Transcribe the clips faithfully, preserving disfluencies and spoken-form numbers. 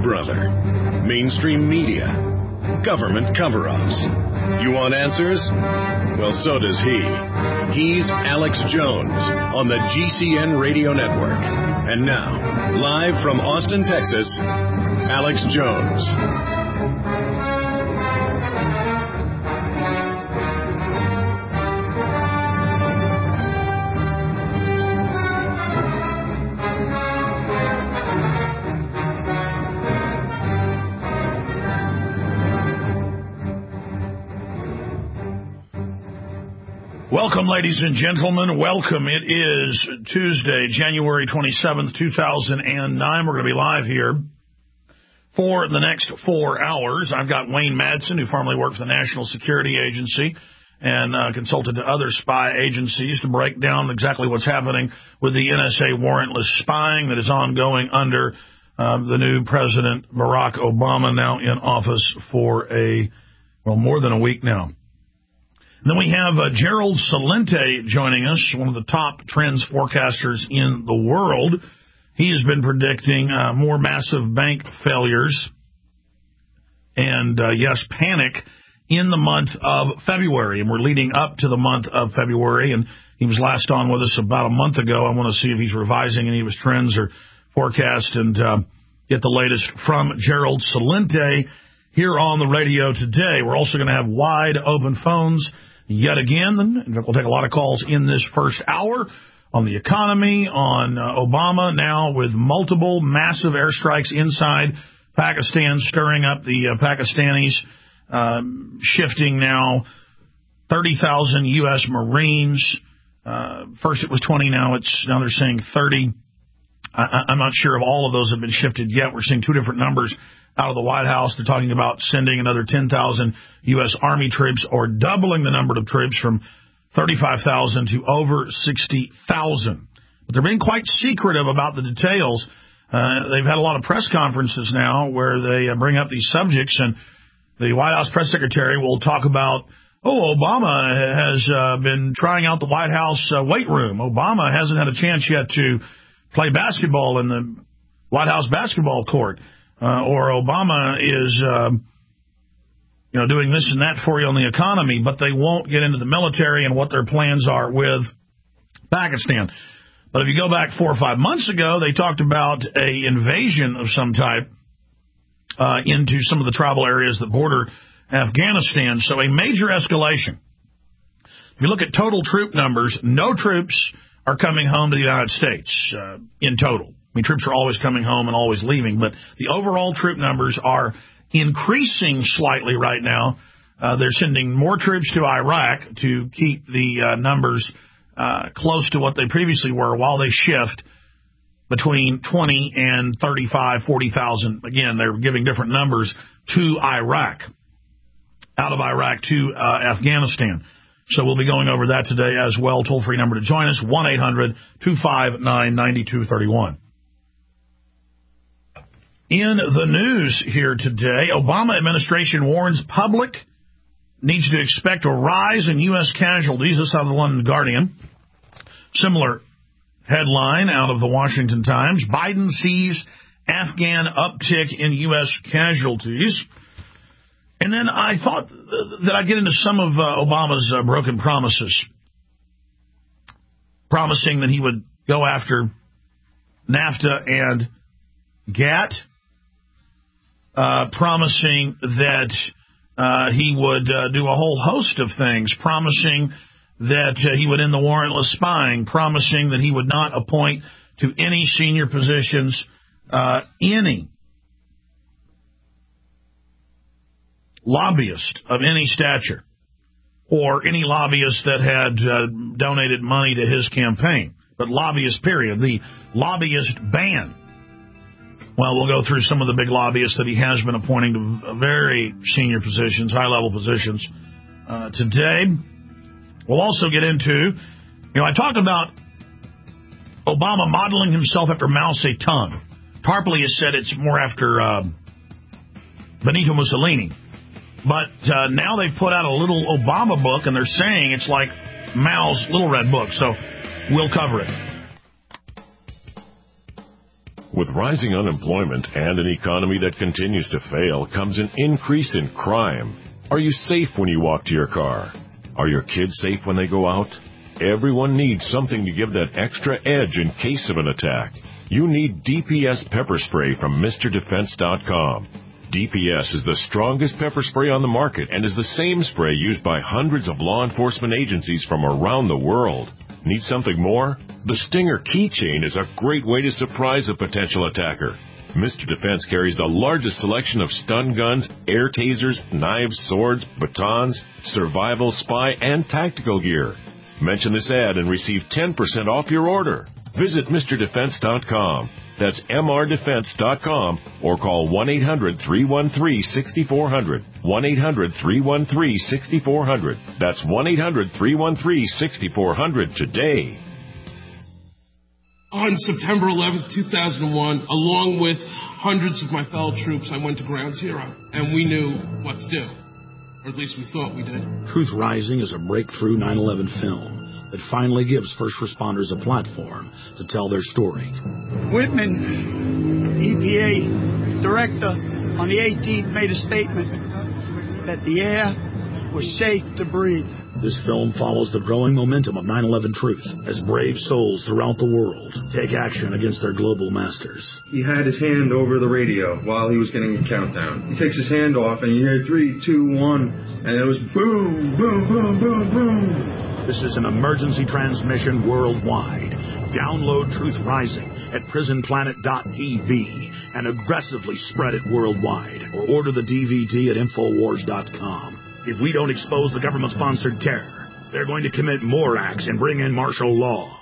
brother. Mainstream media. Government cover-ups. You want answers? Well, so does he. He's Alex Jones on the G C N Radio Network. And now, live from Austin, Texas, Alex Jones. Welcome, ladies and gentlemen. Welcome. It is Tuesday, January twenty-seventh, two thousand nine. We're going to be live here for the next four hours. I've got Wayne Madsen, who formerly worked for the National Security Agency and uh, consulted to other spy agencies to break down exactly what's happening with the N S A warrantless spying that is ongoing under uh, the new President Barack Obama, now in office for a, well, more than a week now. Then we have uh, Gerald Celente joining us, one of the top trends forecasters in the world. He has been predicting uh, more massive bank failures and, uh, yes, panic in the month of February. And we're leading up to the month of February, and he was last on with us about a month ago. I want to see if he's revising any of his trends or forecasts and uh, get the latest from Gerald Celente here on the radio today. We're also going to have wide open phones yet again, and we'll take a lot of calls in this first hour on the economy, on uh, Obama now with multiple massive airstrikes inside Pakistan, stirring up the uh, Pakistanis, um, shifting now thirty thousand U S Marines. Uh, first it was twenty, now it's now they're saying thirty. I, I'm not sure if all of those have been shifted yet. We're seeing two different numbers out of the White House. They're talking about sending another ten thousand U S Army troops or doubling the number of troops from thirty-five thousand to over sixty thousand. But they're being quite secretive about the details. Uh, they've had a lot of press conferences now where they uh, bring up these subjects, and the White House press secretary will talk about, oh, Obama has uh, been trying out the White House uh, weight room. Obama hasn't had a chance yet to play basketball in the White House basketball court. Uh, or Obama is, uh, you know, doing this and that for you on the economy, but they won't get into the military and what their plans are with Pakistan. But if you go back four or five months ago, they talked about a invasion of some type uh, into some of the tribal areas that border Afghanistan. So a major escalation. If you look at total troop numbers, no troops are coming home to the United States uh, in total. I mean, troops are always coming home and always leaving, but the overall troop numbers are increasing slightly right now. Uh, they're sending more troops to Iraq to keep the uh, numbers uh, close to what they previously were while they shift between twenty and thirty-five, forty thousand. Again, they're giving different numbers to Iraq, out of Iraq to uh, Afghanistan. So we'll be going over that today as well. Toll-free number to join us, one eight hundred two five nine nine two three one. In the news here today, Obama administration warns public needs to expect a rise in U S casualties. This is out of the London Guardian. Similar headline out of the Washington Times. Biden sees Afghan uptick in U S casualties. And then I thought that I'd get into some of uh, Obama's uh, broken promises. Promising that he would go after NAFTA and GATT. Uh, promising that uh, he would uh, do a whole host of things, promising that uh, he would end the warrantless spying, promising that he would not appoint to any senior positions uh, any lobbyist of any stature or any lobbyist that had uh, donated money to his campaign. But lobbyist, period. The lobbyist ban. Well, we'll go through some of the big lobbyists that he has been appointing to very senior positions, high-level positions uh, today. We'll also get into, you know, I talked about Obama modeling himself after Mao Zedong. Tarpley has said it's more after uh, Benito Mussolini. But uh, now they've put out a little Obama book, and they're saying it's like Mao's Little Red Book. So we'll cover it. With rising unemployment and an economy that continues to fail comes an increase in crime. Are you safe when you walk to your car? Are your kids safe when they go out? Everyone needs something to give that extra edge in case of an attack. You need D P S pepper spray from Mister Defense dot com. D P S is the strongest pepper spray on the market and is the same spray used by hundreds of law enforcement agencies from around the world. Need something more? The Stinger keychain is a great way to surprise a potential attacker. Mister Defense carries the largest selection of stun guns, air tasers, knives, swords, batons, survival, spy, and tactical gear. Mention this ad and receive ten percent off your order. Visit Mister Defense dot com. That's M R Defense dot com or call one eight hundred three one three six four zero zero. one eight hundred three one three six four zero zero. That's one eight hundred three one three six four zero zero today. On September eleventh, two thousand one, along with hundreds of my fellow troops, I went to Ground Zero, and we knew what to do. Or at least we thought we did. Truth Rising is a breakthrough nine eleven film that finally gives first responders a platform to tell their story. Whitman, E P A director, on the eighteenth made a statement that the air was safe to breathe. This film follows the growing momentum of nine eleven truth as brave souls throughout the world take action against their global masters. He had his hand over the radio while he was getting a countdown. He takes his hand off and you hear three, two, one, and it was boom, boom, boom, boom, boom. This is an emergency transmission worldwide. Download Truth Rising at prison planet dot t v and aggressively spread it worldwide, or order the D V D at infowars dot com. If we don't expose the government-sponsored terror, they're going to commit more acts and bring in martial law.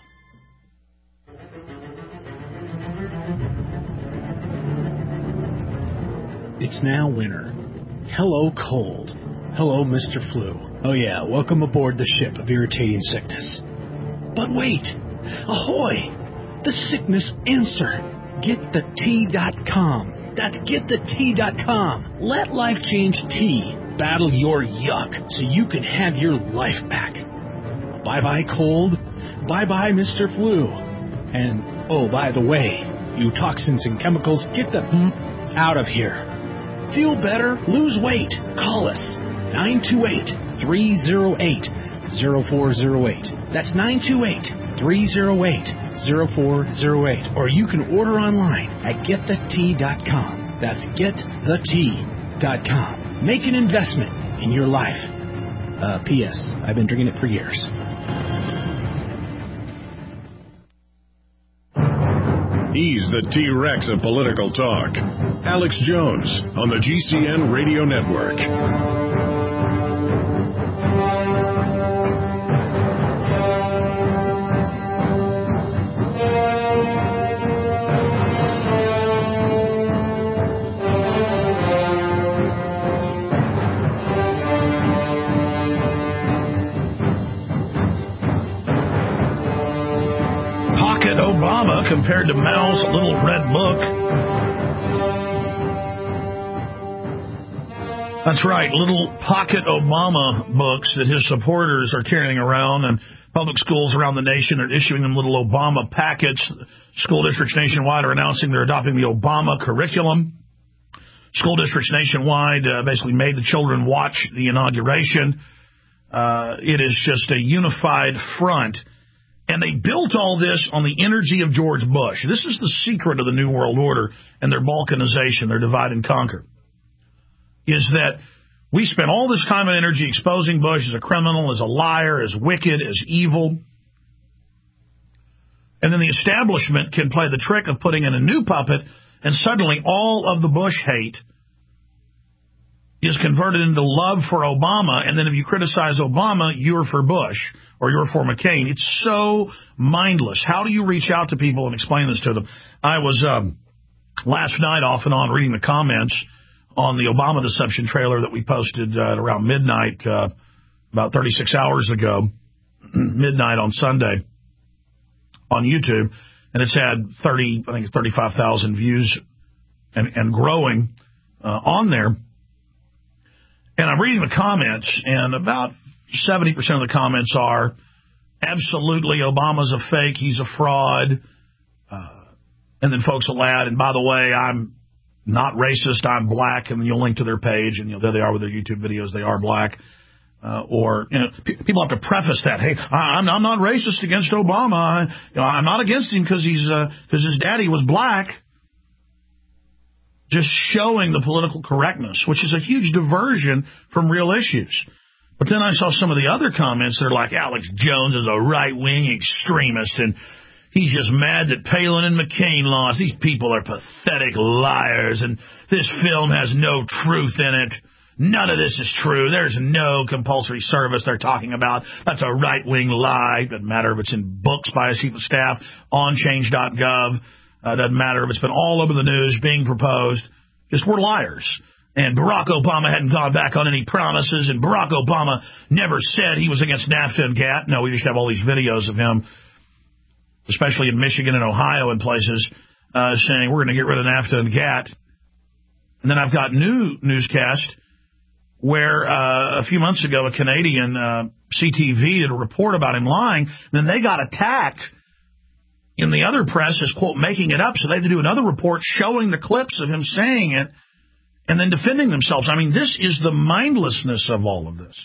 It's now winter. Hello, cold. Hello, Mister Flu. Oh yeah, welcome aboard the ship of irritating sickness. But wait! Ahoy! The sickness answer. get the tea dot com. That's get the tea dot com. Let Life Change Tea battle your yuck so you can have your life back. Bye-bye cold. Bye-bye Mister Flu. And, oh, by the way, you toxins and chemicals, get the out of here. Feel better? Lose weight. Call us. nine two eight, three oh eight, oh four oh eight. That's nine two eight, three oh eight, oh four oh eight. Or you can order online at get the tea dot com. That's get the tea dot com. Make an investment in your life. Uh, P S. I've been drinking it for years. He's the T-Rex of political talk. Alex Jones on the G C N Radio Network. Obama compared to Mao's little red book. That's right, little pocket Obama books that his supporters are carrying around, and public schools around the nation are issuing them little Obama packets. School districts nationwide are announcing they're adopting the Obama curriculum. School districts nationwide uh, basically made the children watch the inauguration. Uh, it is just a unified front. And they built all this on the energy of George Bush. This is the secret of the New World Order and their balkanization, their divide and conquer, is that we spent all this time and energy exposing Bush as a criminal, as a liar, as wicked, as evil. And then the establishment can play the trick of putting in a new puppet, and suddenly all of the Bush hate is converted into love for Obama, and then if you criticize Obama, you're for Bush, or you're for McCain. It's so mindless. How do you reach out to people and explain this to them? I was um, last night off and on reading the comments on the Obama deception trailer that we posted uh, at around midnight, uh, about thirty-six hours ago, midnight on Sunday on YouTube, and it's had thirty, I think it's thirty-five thousand views and, and growing uh, on there. And I'm reading the comments, and about seventy percent of the comments are, absolutely, Obama's a fake, he's a fraud. Uh, And then folks will add, and by the way, I'm not racist, I'm black, and then you'll link to their page, and you know, there they are with their YouTube videos, they are black. Uh, or, you know, p- people have to preface that, hey, I, I'm, I'm not racist against Obama. I, you know, I'm not against him because he's uh, because his daddy was black. Just showing the political correctness, which is a huge diversion from real issues. But then I saw some of the other comments that are like, Alex Jones is a right-wing extremist, and he's just mad that Palin and McCain lost. These people are pathetic liars, and this film has no truth in it. None of this is true. There's no compulsory service they're talking about. That's a right-wing lie. Doesn't matter if it's in books by a chief of staff, on change dot gov. Uh, doesn't matter if it's been all over the news being proposed. Just we're liars. And Barack Obama hadn't gone back on any promises, and Barack Obama never said he was against NAFTA and GATT. No, we just have all these videos of him, especially in Michigan and Ohio and places, uh, saying we're going to get rid of NAFTA and GATT. And then I've got new newscast where uh, a few months ago a Canadian uh, C T V did a report about him lying. Then they got attacked in the other press as, quote, making it up. So they had to do another report showing the clips of him saying it and then defending themselves. I mean, this is the mindlessness of all of this.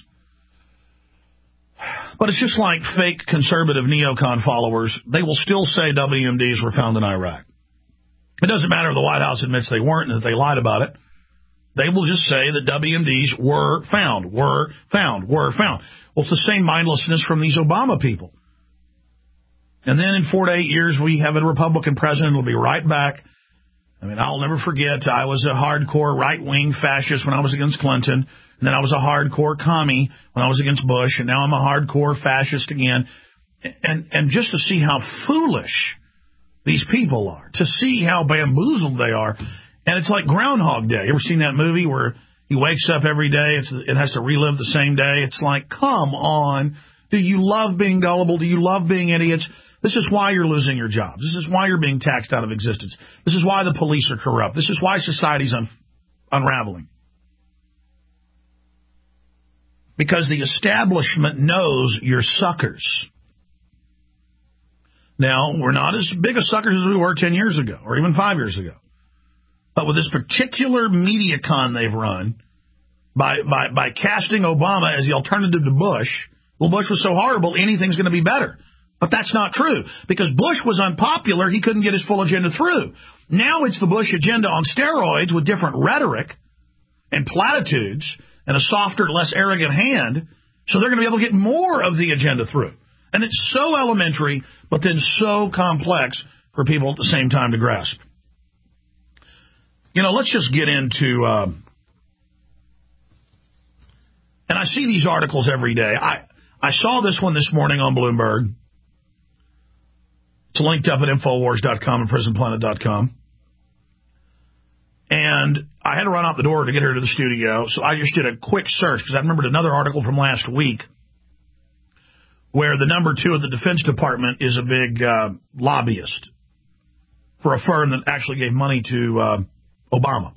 But it's just like fake conservative neocon followers. They will still say W M Ds were found in Iraq. It doesn't matter if the White House admits they weren't and that they lied about it. They will just say that W M Ds were found, were found, were found. Well, it's the same mindlessness from these Obama people. And then in four to eight years, we have a Republican president who will be right back. I mean, I'll never forget, I was a hardcore right-wing fascist when I was against Clinton. And then I was a hardcore commie when I was against Bush. And now I'm a hardcore fascist again. And, and just to see how foolish these people are, to see how bamboozled they are. And it's like Groundhog Day. You ever seen that movie where he wakes up every day, it's, it has to relive the same day? It's like, come on. Do you love being gullible? Do you love being idiots? This is why you're losing your jobs. This is why you're being taxed out of existence. This is why the police are corrupt. This is why society's un- unraveling. Because the establishment knows you're suckers. Now, we're not as big a suckers as we were ten years ago or even five years ago. But with this particular media con they've run, by, by, by casting Obama as the alternative to Bush, well, Bush was so horrible, anything's going to be better. But that's not true. Because Bush was unpopular, he couldn't get his full agenda through. Now it's the Bush agenda on steroids with different rhetoric and platitudes and a softer, less arrogant hand, so they're going to be able to get more of the agenda through. And it's so elementary, but then so complex for people at the same time to grasp. You know, let's just get into, uh, and I see these articles every day. I, I saw this one this morning on Bloomberg. It's linked up at Infowars dot com and Prison Planet dot com. And I had to run out the door to get her to the studio, so I just did a quick search because I remembered another article from last week where the number two of the Defense Department is a big uh, lobbyist for a firm that actually gave money to uh, Obama.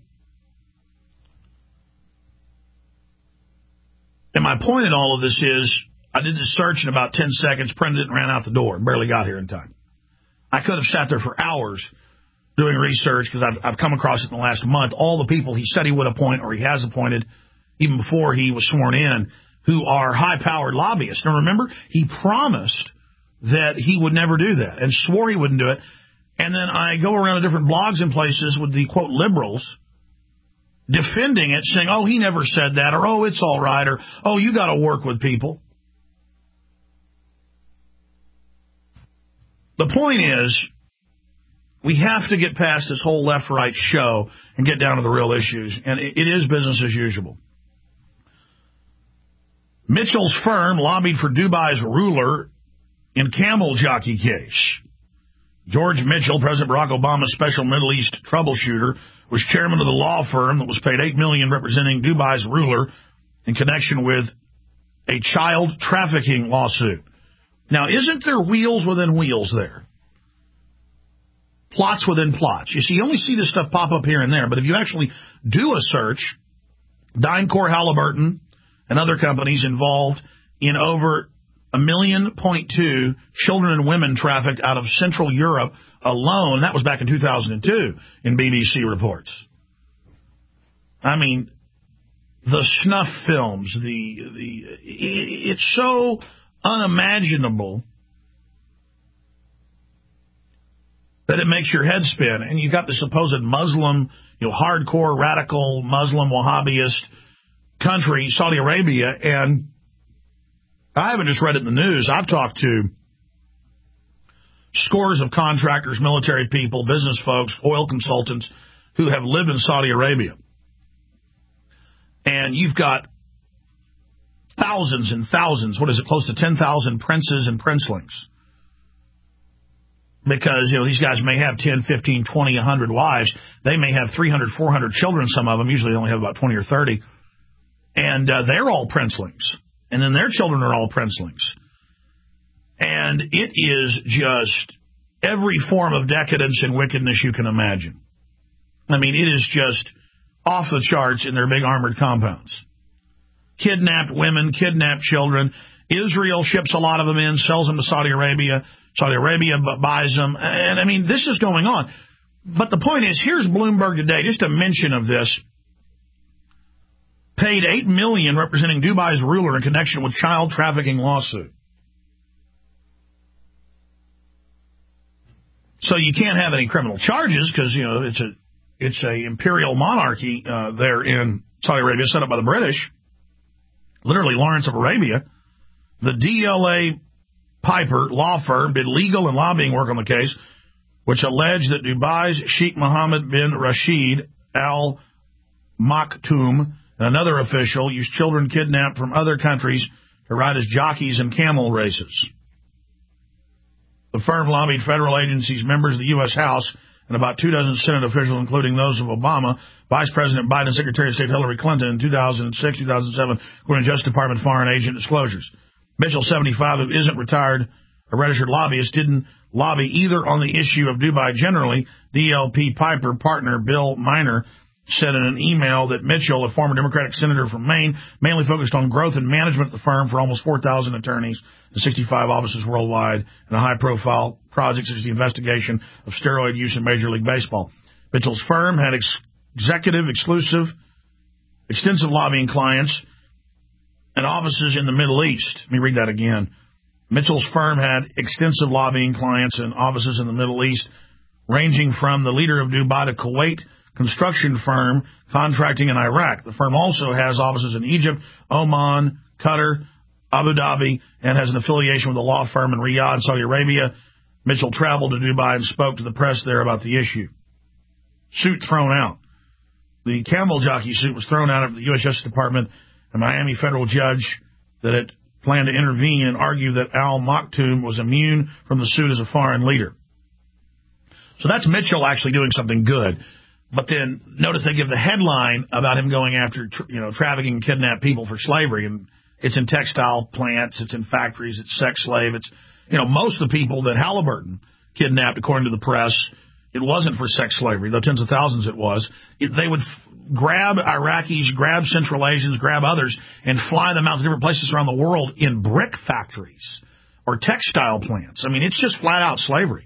And my point in all of this is I did this search in about ten seconds, printed it, and ran out the door, and barely got here in time. I could have sat there for hours doing research because I've, I've come across it in the last month. All the people he said he would appoint or he has appointed, even before he was sworn in, who are high-powered lobbyists. Now, remember, he promised that he would never do that and swore he wouldn't do it. And then I go around to different blogs and places with the, quote, liberals defending it, saying, oh, he never said that, or, oh, it's all right, or, oh, you got to work with people. The point is, we have to get past this whole left-right show and get down to the real issues, and it is business as usual. Mitchell's firm lobbied for Dubai's ruler in camel jockey case. George Mitchell, President Barack Obama's special Middle East troubleshooter, was chairman of the law firm that was paid eight million dollars representing Dubai's ruler in connection with a child trafficking lawsuit. Now, isn't there wheels within wheels there? Plots within plots. You see, you only see this stuff pop up here and there, but if you actually do a search, DynCorp Halliburton and other companies involved in over a million point two children and women trafficked out of Central Europe alone. That was back in two thousand two in B B C reports. I mean, the snuff films, the the it's so unimaginable that it makes your head spin. And you've got the supposed Muslim, you know, hardcore, radical Muslim Wahhabist country, Saudi Arabia, and I haven't just read it in the news. I've talked to scores of contractors, military people, business folks, oil consultants who have lived in Saudi Arabia. And you've got thousands and thousands, what is it, close to ten thousand princes and princelings. Because, you know, these guys may have ten, fifteen, twenty, one hundred wives. They may have three hundred, four hundred children, some of them. Usually they only have about twenty or thirty. And uh, they're all princelings. And then their children are all princelings. And it is just every form of decadence and wickedness you can imagine. I mean, it is just off the charts in their big armored compounds. Kidnapped women, kidnapped children. Israel ships a lot of them in, sells them to Saudi Arabia. Saudi Arabia buys them. And, I mean, this is going on. But the point is, here's Bloomberg today, just a mention of this. Paid eight million dollars representing Dubai's ruler in connection with child trafficking lawsuit. So you can't have any criminal charges because, you know, it's a it's a imperial monarchy uh, there in Saudi Arabia set up by the British. Literally Lawrence of Arabia. The D L A Piper law firm did legal and lobbying work on the case, which alleged that Dubai's Sheikh Mohammed bin Rashid Al Maktoum and another official used children kidnapped from other countries to ride as jockeys in camel races. The firm lobbied federal agencies, members of the U S House, and about two dozen Senate officials, including those of Obama, Vice President Biden, and Secretary of State Hillary Clinton in two thousand six, two thousand seven, according to Justice Department foreign agent disclosures. Mitchell, seventy-five, who isn't retired, a registered lobbyist, didn't lobby either on the issue of Dubai generally. D L P Piper partner Bill Miner said in an email that Mitchell, a former Democratic senator from Maine, mainly focused on growth and management at the firm for almost four thousand attorneys and sixty-five offices worldwide and a high-profile project such as the investigation of steroid use in Major League Baseball. Mitchell's firm had ex- executive, exclusive, extensive lobbying clients and offices in the Middle East. Let me read that again. Mitchell's firm had extensive lobbying clients and offices in the Middle East, ranging from the leader of Dubai to Kuwait, construction firm contracting in Iraq. The firm also has offices in Egypt, Oman, Qatar, Abu Dhabi, and has an affiliation with a law firm in Riyadh, Saudi Arabia. Mitchell traveled to Dubai and spoke to the press there about the issue. Suit thrown out. The camel jockey suit was thrown out of the U S Justice Department. A Miami federal judge that it planned to intervene and argue that Al Maktoum was immune from the suit as a foreign leader. So that's Mitchell actually doing something good. But then notice they give the headline about him going after, you know, trafficking and kidnap people for slavery. And it's in textile plants, it's in factories, it's sex slave. It's, you know, most of the people that Halliburton kidnapped, according to the press, it wasn't for sex slavery, though tens of thousands it was. It, they would f- grab Iraqis, grab Central Asians, grab others, and fly them out to different places around the world in brick factories or textile plants. I mean, it's just flat out slavery.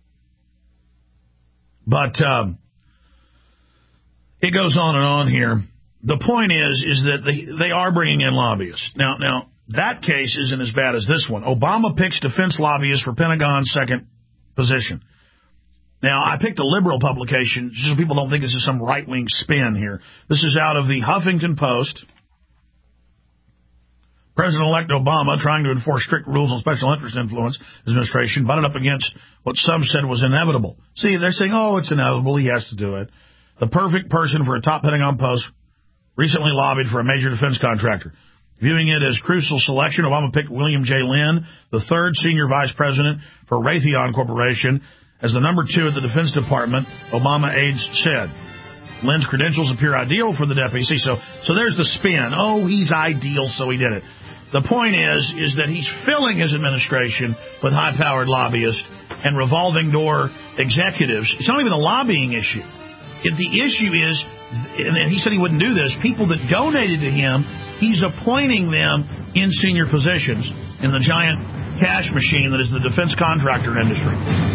But um, it goes on and on here. The point is, is that they, they are bringing in lobbyists. Now, now, that case isn't as bad as this one. Obama picks defense lobbyist for Pentagon's second position. Now, I picked a liberal publication just so people don't think this is some right-wing spin here. This is out of the Huffington Post. President-elect Obama, trying to enforce strict rules on special interest influence administration, butted up against what some said was inevitable. See, they're saying, oh, it's inevitable, he has to do it. The perfect person for a top Pentagon post recently lobbied for a major defense contractor. Viewing it as crucial selection, Obama picked William J. Lynn, the third senior vice president for Raytheon Corporation, as the number two at the Defense Department, Obama aides said. Lynn's credentials appear ideal for the deputy. See, so, so there's the spin. Oh, he's ideal, so he did it. The point is, is that he's filling his administration with high-powered lobbyists and revolving door executives. It's not even a lobbying issue. If the issue is, and he said he wouldn't do this, people that donated to him, he's appointing them in senior positions. in the giant cash machine that is the defense contractor industry.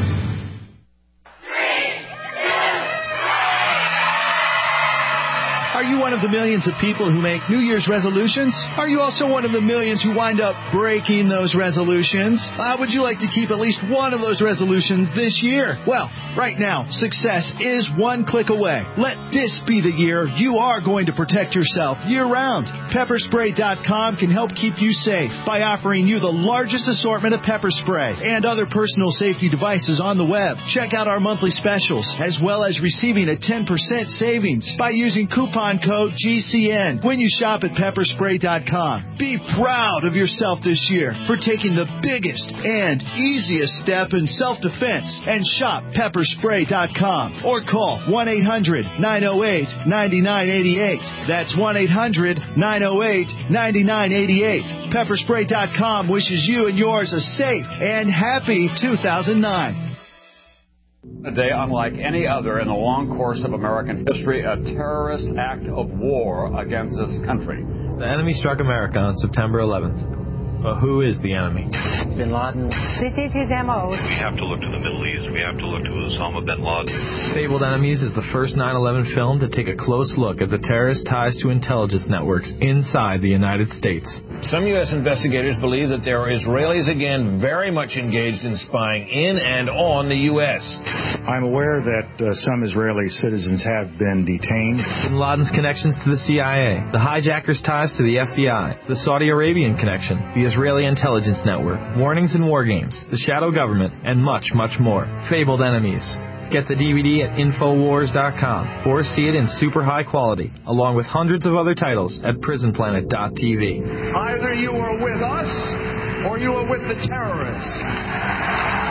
Are you one of the millions of people who make New Year's resolutions? Are you also one of the millions who wind up breaking those resolutions? Uh, would you like to keep at least one of those resolutions this year? Well, right now, success is one click away. Let this be the year you are going to protect yourself year-round. Pepper Spray dot com can help keep you safe by offering you the largest assortment of pepper spray and other personal safety devices on the web. Check out our monthly specials, as well as receiving a ten percent savings by using coupon code G C N when you shop at Pepper Spray dot com. Be proud of yourself this year for taking the biggest and easiest step in self-defense and shop Pepper Spray dot com or call one eight hundred nine oh eight nine nine eight eight. That's one eight hundred nine oh eight nine nine eight eight. Pepper Spray dot com wishes you and yours a safe and happy two thousand nine. A day unlike any other in the long course of American history, a terrorist act of war against this country. The enemy struck America on September eleventh. But who is the enemy? Bin Laden. This is his M O. We have to look to the Middle East. We have to look to Osama bin Laden. Fabled Enemies is the first nine eleven film to take a close look at the terrorist ties to intelligence networks inside the United States. Some U S investigators believe that there are Israelis again very much engaged in spying in and on the U S. I'm aware that uh, some Israeli citizens have been detained. Bin Laden's connections to the C I A, the hijackers' ties to the F B I, the Saudi Arabian connection, the Israeli intelligence network, warnings in war games, the shadow government, and much, much more. Fabled Enemies. Get the D V D at Infowars dot com or see it in super high quality, along with hundreds of other titles at Prison Planet dot T V. Either you are with us or you are with the terrorists.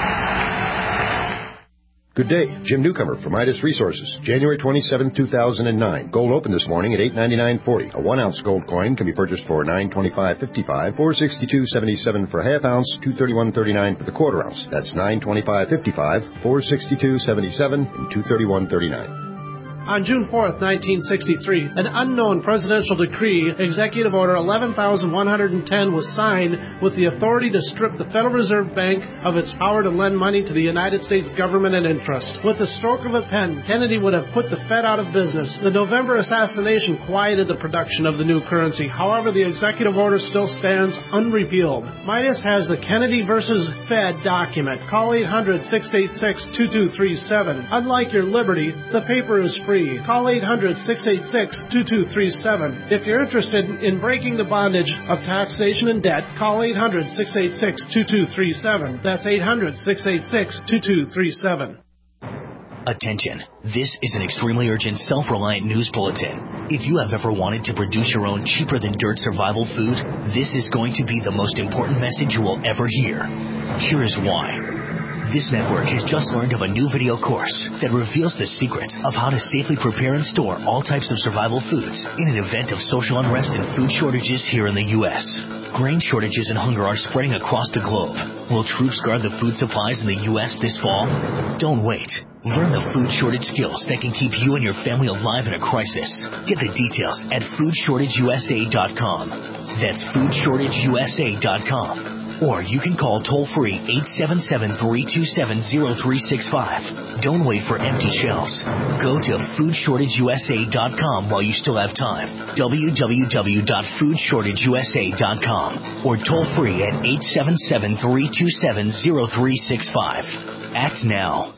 Good day. Jim Newcomer from Midas Resources. January twenty-seventh, two thousand nine. Gold opened this morning at eight ninety-nine forty. A one-ounce gold coin can be purchased for nine twenty-five fifty-five, four sixty-two seventy-seven for a half ounce, two thirty-one thirty-nine for the quarter ounce. That's nine twenty-five fifty-five, four sixty-two seventy-seven, and two thirty-one thirty-nine. On June fourth, nineteen sixty-three, an unknown presidential decree, Executive Order eleven thousand one hundred ten, was signed with the authority to strip the Federal Reserve Bank of its power to lend money to the United States government and interest. With the stroke of a pen, Kennedy would have put the Fed out of business. The November assassination quieted the production of the new currency. However, the executive order still stands unrepealed. Midas has the Kennedy versus Fed document. Call eight hundred, six eight six, two two three seven. Unlike your Liberty, the paper is free. Call eight hundred, six eight six, two two three seven. If you're interested in breaking the bondage of taxation and debt, call eight hundred, six eight six, two two three seven. That's eight hundred, six eight six, two two three seven. Attention. This is an extremely urgent, self-reliant news bulletin. If you have ever wanted to produce your own cheaper-than-dirt survival food, this is going to be the most important message you will ever hear. Here is why. This network has just learned of a new video course that reveals the secrets of how to safely prepare and store all types of survival foods in an event of social unrest and food shortages here in the U S. Grain shortages and hunger are spreading across the globe. Will troops guard the food supplies in the U S this fall? Don't wait. Learn the food shortage skills that can keep you and your family alive in a crisis. Get the details at food shortage U S A dot com. That's food shortage U S A dot com. Or you can call toll-free eight seven seven, three two seven, zero three six five. Don't wait for empty shelves. Go to food shortage U S A dot com while you still have time. w w w dot food shortage U S A dot com. Or toll-free at eight seven seven, three two seven, zero three six five. Act now.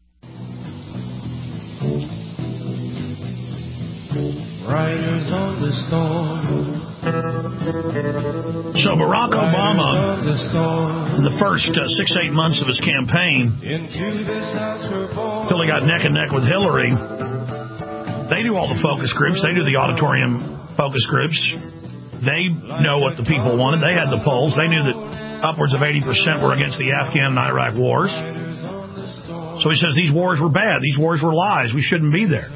Riders on the storm. So Barack Obama, in the first uh, six, eight months of his campaign, until he got neck and neck with Hillary, they do all the focus groups. They do the auditorium focus groups. They know what the people wanted. They had the polls. They knew that upwards of eighty percent were against the Afghan and Iraq wars. So he says these wars were bad. These wars were lies. We shouldn't be there.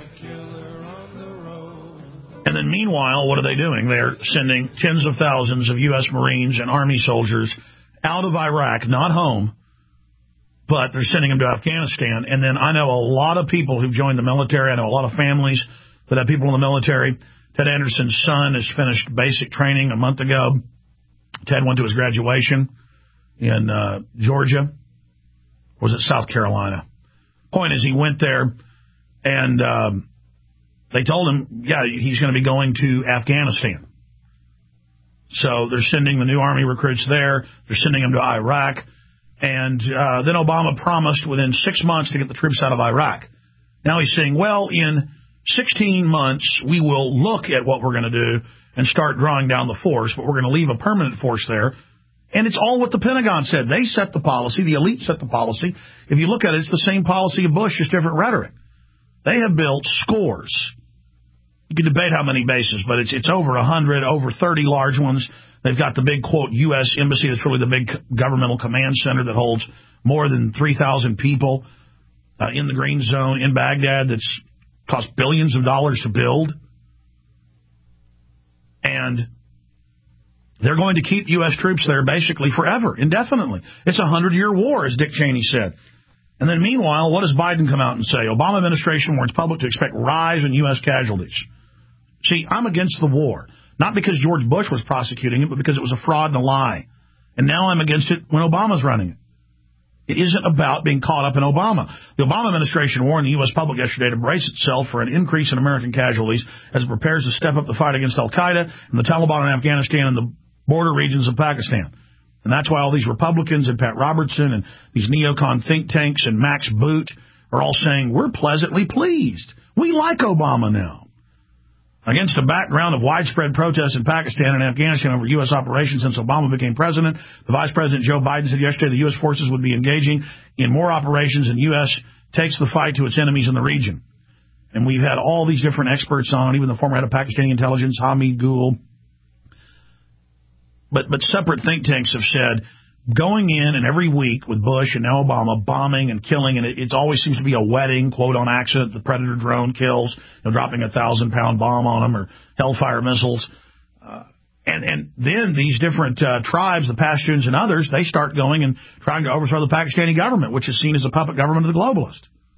And then meanwhile, what are they doing? They're sending tens of thousands of U S Marines and Army soldiers out of Iraq, not home, but they're sending them to Afghanistan. And then I know a lot of people who've joined the military. I know a lot of families that have people in the military. Ted Anderson's son has finished basic training a month ago. Ted went to his graduation in uh, Georgia. Or was it South Carolina? Point is, he went there, and um, they told him, yeah, he's going to be going to Afghanistan. So they're sending the new Army recruits there. They're sending them to Iraq. And uh, then Obama promised within six months to get the troops out of Iraq. Now he's saying, well, in sixteen months, we will look at what we're going to do and start drawing down the force, but we're going to leave a permanent force there. And it's all what the Pentagon said. They set the policy. The elite set the policy. If you look at it, it's the same policy of Bush, just different rhetoric. They have built scores. You can debate how many bases, but it's it's over one hundred, over thirty large ones. They've got the big, quote, U S embassy. That's really the big governmental command center that holds more than three thousand people uh, in the Green Zone in Baghdad that's cost billions of dollars to build. And they're going to keep U S troops there basically forever, indefinitely. It's a hundred-year war, as Dick Cheney said. And then meanwhile, what does Biden come out and say? Obama administration warns public to expect rise in U S casualties. See, I'm against the war. Not because George Bush was prosecuting it, but because it was a fraud and a lie. And now I'm against it when Obama's running it. It isn't about being caught up in Obama. The Obama administration warned the U S public yesterday to brace itself for an increase in American casualties as it prepares to step up the fight against al-Qaeda and the Taliban in Afghanistan and the border regions of Pakistan. And that's why all these Republicans and Pat Robertson and these neocon think tanks and Max Boot are all saying, we're pleasantly pleased. We like Obama now. Against a background of widespread protests in Pakistan and Afghanistan over U S operations since Obama became president, the Vice President Joe Biden said yesterday the U S forces would be engaging in more operations and U S takes the fight to its enemies in the region. And we've had all these different experts on, even the former head of Pakistani intelligence, Hamid Gul. But, but separate think tanks have said going in and every week with Bush and now Obama bombing and killing, and it, it always seems to be a wedding, quote, on accident. The Predator drone kills, you know, dropping a thousand-pound bomb on them or Hellfire missiles. Uh, and, and then these different uh, tribes, the Pashtuns and others, they start going and trying to overthrow the Pakistani government, which is seen as a puppet government of the globalist.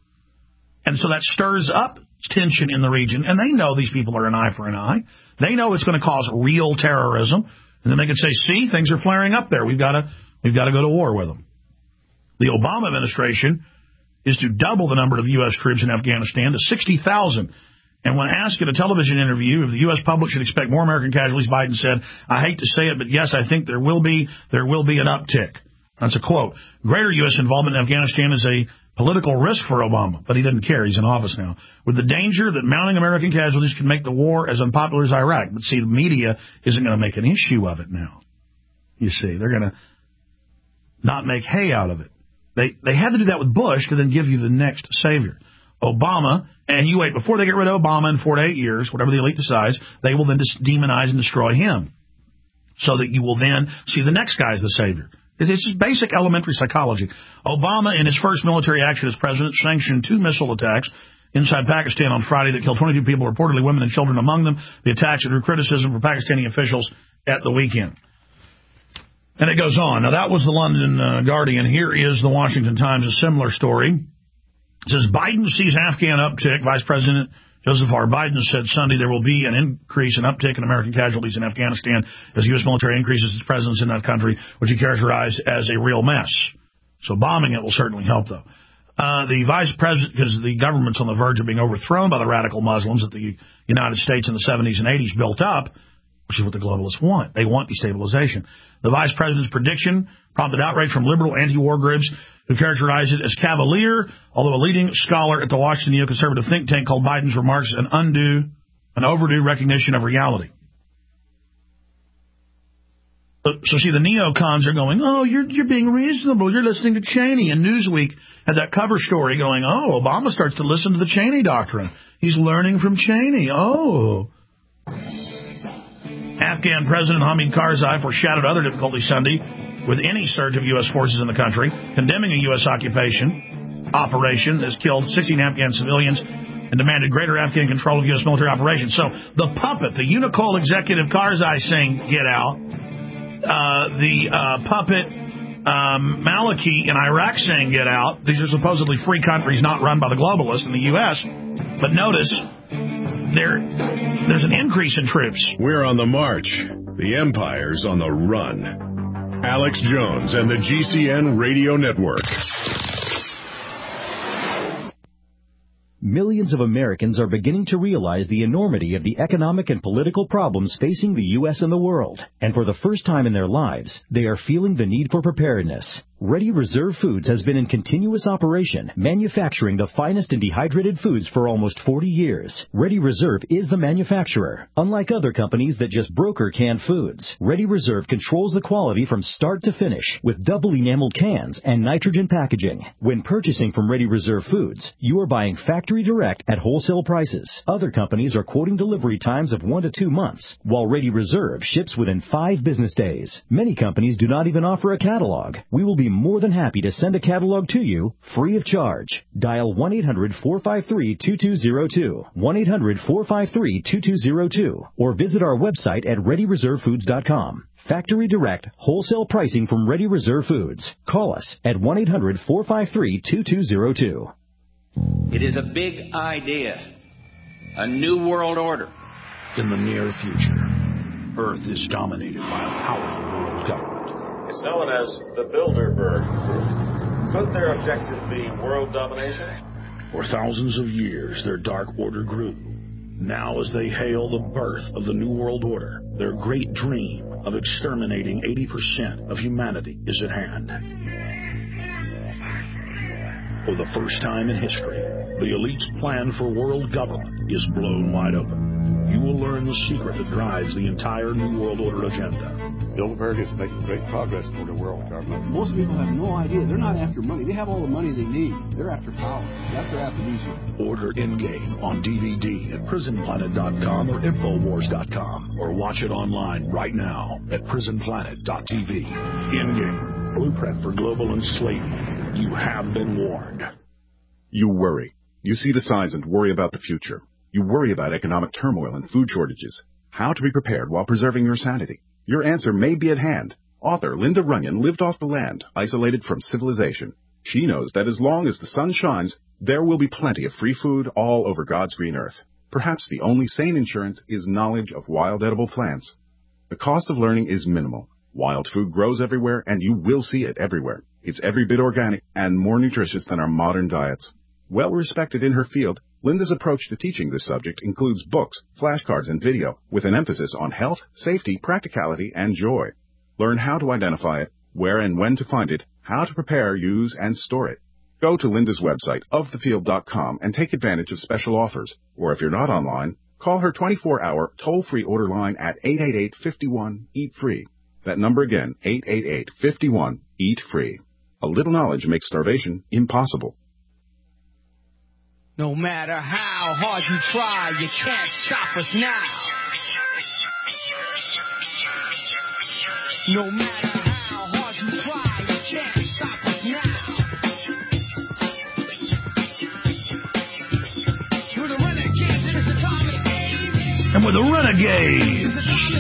And so that stirs up tension in the region, and they know these people are an eye for an eye. They know it's going to cause real terrorism. And then they can say, see, things are flaring up there. We've got to we've got to go to war with them. The Obama administration is to double the number of U S troops in Afghanistan to sixty thousand. And when asked in a television interview if the U S public should expect more American casualties, Biden said, I hate to say it, but yes, I think there will be there will be an uptick. That's a quote. Greater U S involvement in Afghanistan is a political risk for Obama, but he doesn't care. He's in office now. With the danger that mounting American casualties can make the war as unpopular as Iraq. But see, the media isn't going to make an issue of it now. You see, they're going to not make hay out of it. They they had to do that with Bush to then give you the next savior. Obama, and you wait, before they get rid of Obama in four to eight years, whatever the elite decides, they will then just demonize and destroy him. So that you will then see the next guy as the savior. It's just basic elementary psychology. Obama, in his first military action as president, sanctioned two missile attacks inside Pakistan on Friday that killed twenty-two people, reportedly women and children among them. The attacks drew criticism from Pakistani officials at the weekend. And it goes on. Now, that was the London uh, Guardian. Here is the Washington Times, a similar story. It says, Biden sees Afghan uptick. Vice President Joseph R. Biden said Sunday there will be an increase in uptick in American casualties in Afghanistan as the U S military increases its presence in that country, which he characterized as a real mess. So bombing it will certainly help, though. Uh, the vice president, because the government's on the verge of being overthrown by the radical Muslims that the United States in the seventies and eighties built up, which is what the globalists want. They want destabilization. The vice president's prediction prompted outrage from liberal anti-war groups who characterize it as cavalier, although a leading scholar at the Washington neoconservative think tank called Biden's remarks an undue, an overdue recognition of reality. So, see, the neocons are going, oh, you're you're being reasonable. You're listening to Cheney. And Newsweek had that cover story going, oh, Obama starts to listen to the Cheney doctrine. He's learning from Cheney. Oh. Afghan President Hamid Karzai foreshadowed other difficulties Sunday with any surge of U S forces in the country, condemning a U S occupation operation that's killed sixteen Afghan civilians and demanded greater Afghan control of U S military operations. So the puppet, the Unicol executive Karzai saying, get out. Uh, the uh, puppet um, Maliki in Iraq saying, get out. These are supposedly free countries not run by the globalists in the U S. But notice, there, there's an increase in troops. We're on the march. The empire's on the run. Alex Jones and the G C N Radio Network. Millions of Americans are beginning to realize the enormity of the economic and political problems facing the U S and the world. And for the first time in their lives, they are feeling the need for preparedness. Ready Reserve Foods has been in continuous operation, manufacturing the finest in dehydrated foods for almost forty years. Ready Reserve is the manufacturer. Unlike other companies that just broker canned foods, Ready Reserve controls the quality from start to finish with double enameled cans and nitrogen packaging. When purchasing from Ready Reserve Foods, you are buying factory direct at wholesale prices. Other companies are quoting delivery times of one to two months, while Ready Reserve ships within five business days. Many companies do not even offer a catalog. We will be more than happy to send a catalog to you free of charge. Dial one eight hundred four five three two two zero two, one eight hundred four five three two two zero two, or visit our website at ready reserve foods dot com. Factory direct, wholesale pricing from Ready Reserve Foods. Call us at one eight hundred four five three two two zero two. It is a big idea, a new world order. In the near future, Earth is dominated by a powerful world government. It's known as the Bilderberg Group. Could their objective be world domination? For thousands of years, their dark order grew. Now, as they hail the birth of the New World Order, their great dream of exterminating eighty percent of humanity is at hand. For the first time in history, the elite's plan for world government is blown wide open. You will learn the secret that drives the entire New World Order agenda. Bilderberg is making great progress toward a world government. Most people have no idea. They're not after money. They have all the money they need. They're after power. Yes, they're after these. Order Endgame on D V D at prison planet dot com or infowars dot com, or watch it online right now at prison planet dot t v. Endgame, blueprint for global enslavement. You have been warned. You worry. You see the signs and worry about the future. You worry about economic turmoil and food shortages. How to be prepared while preserving your sanity. Your answer may be at hand. Author Linda Runyon lived off the land, isolated from civilization. She knows that as long as the sun shines, there will be plenty of free food all over God's green earth. Perhaps the only sane insurance is knowledge of wild edible plants. The cost of learning is minimal. Wild food grows everywhere, and you will see it everywhere. It's every bit organic and more nutritious than our modern diets. Well respected in her field, Linda's approach to teaching this subject includes books, flashcards, and video, with an emphasis on health, safety, practicality, and joy. Learn how to identify it, where and when to find it, how to prepare, use, and store it. Go to Linda's website, of the field dot com, and take advantage of special offers. Or if you're not online, call her twenty-four hour toll-free order line at eight eight eight, five one, eat free. That number again, eight eight eight, five one, eat free. A little knowledge makes starvation impossible. No matter how hard you try, you can't stop us now. No matter how hard you try, you can't stop us now. We're the Renegades and it's Atomic Age. And we're the Renegades.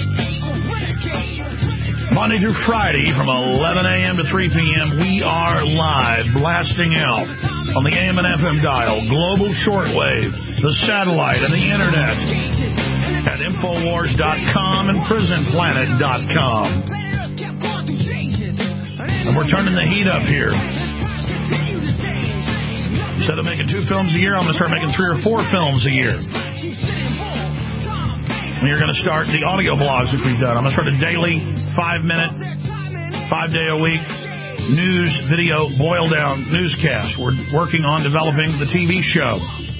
Monday through Friday from eleven a.m. to three p.m. we are live, blasting out on the A M and F M dial, global shortwave, the satellite, and the internet at infowars dot com and prison planet dot com. And we're turning the heat up here. Instead of making two films a year, I'm going to start making three or four films a year. And you're going to start the audio blogs that we've done. I'm going to start a daily, five-minute, five-day-a-week news, video, boil-down newscast. We're working on developing the T V show.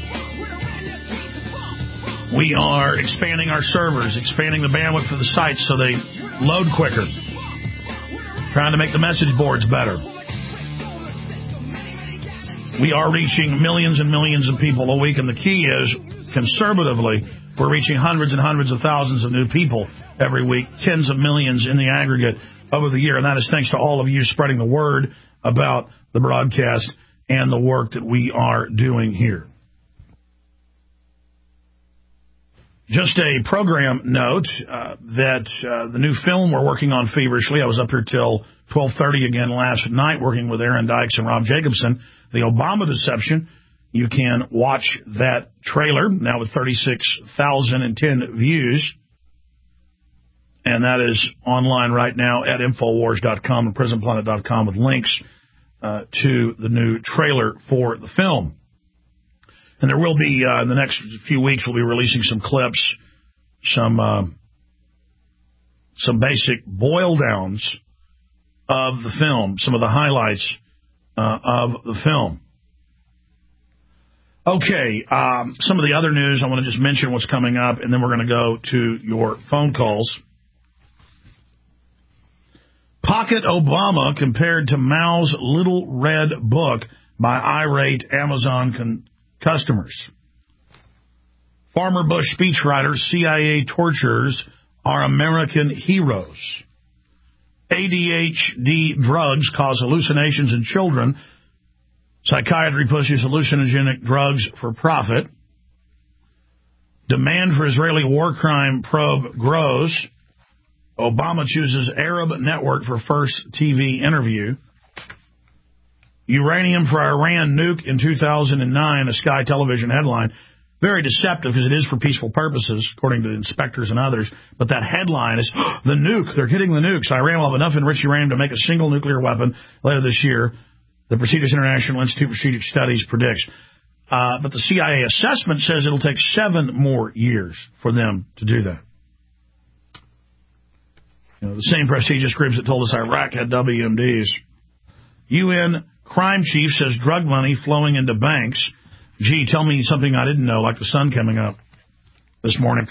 We are expanding our servers, expanding the bandwidth for the sites so they load quicker. Trying to make the message boards better. We are reaching millions and millions of people a week, and the key is, conservatively, we're reaching hundreds and hundreds of thousands of new people every week, tens of millions in the aggregate over the year. And that is thanks to all of you spreading the word about the broadcast and the work that we are doing here. Just a program note uh, that uh, the new film we're working on feverishly. I was up here till twelve thirty again last night working with Aaron Dykes and Rob Jacobson, the Obama Deception. You can watch that trailer now with thirty-six thousand ten views. And that is online right now at Infowars dot com and Prison Planet dot com with links uh, to the new trailer for the film. And there will be, uh, in the next few weeks, we'll be releasing some clips, some uh, some basic boil-downs of the film, some of the highlights uh, of the film. Okay, um, some of the other news, I want to just mention what's coming up, and then we're going to go to your phone calls. Pocket Obama compared to Mao's Little Red Book by irate Amazon con- customers. Former Bush speechwriter, C I A torturers are American heroes. A D H D drugs cause hallucinations in children. Psychiatry pushes hallucinogenic drugs for profit. Demand for Israeli war crime probe grows. Obama chooses Arab network for first T V interview. Uranium for Iran nuke in two thousand nine, a Sky Television headline. Very deceptive because it is for peaceful purposes, according to inspectors and others. But that headline is, the nuke, they're hitting the nukes. Iran will have enough enriched uranium to make a single nuclear weapon later this year. The Prestigious International Institute for Strategic Studies predicts. Uh, but the C I A assessment says it'll take seven more years for them to do that. You know, the same prestigious groups that told us Iraq had W M Ds. U N crime chief says drug money flowing into banks. Gee, tell me something I didn't know, like the sun coming up this morning.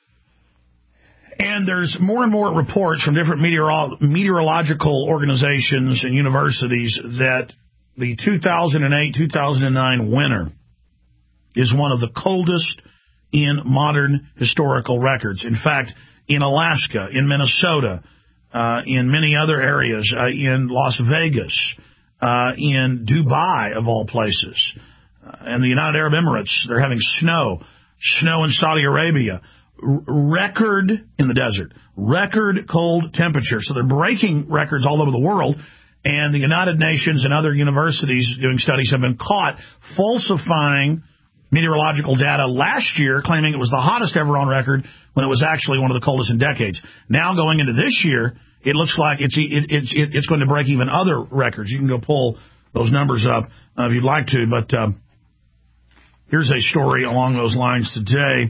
And there's more and more reports from different meteoro- meteorological organizations and universities that the two thousand eight two thousand nine winter is one of the coldest in modern historical records. In fact, in Alaska, in Minnesota, uh, in many other areas, uh, in Las Vegas, uh, in Dubai, of all places, uh, and the United Arab Emirates, they're having snow, snow in Saudi Arabia, R- record in the desert, record cold temperature. So they're breaking records all over the world, and the United Nations and other universities doing studies have been caught falsifying meteorological data last year, claiming it was the hottest ever on record when it was actually one of the coldest in decades. Now going into this year, it looks like it's it, it, it, it's going to break even other records. You can go pull those numbers up uh, if you'd like to. But uh, here's a story along those lines today.